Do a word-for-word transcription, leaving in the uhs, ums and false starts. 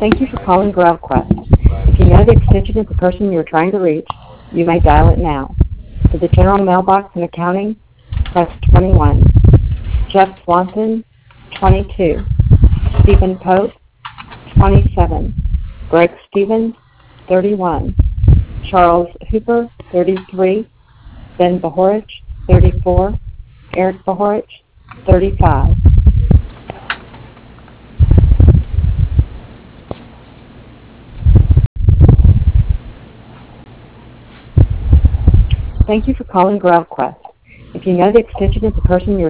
Thank you for calling GrowQuest. If you know the extension of the person you are trying to reach, you may dial it now. For the general mailbox and accounting, press twenty-one. Jeff Swanson, twenty-two. Stephen Pope, twenty-seven. Greg Stevens, thirty-one. Charles Hooper, thirty-three. Ben Bahorich, thirty-four. Eric Bahorich, thirty-five. Thank you for calling GrowQuest. If you know the extension of the person you're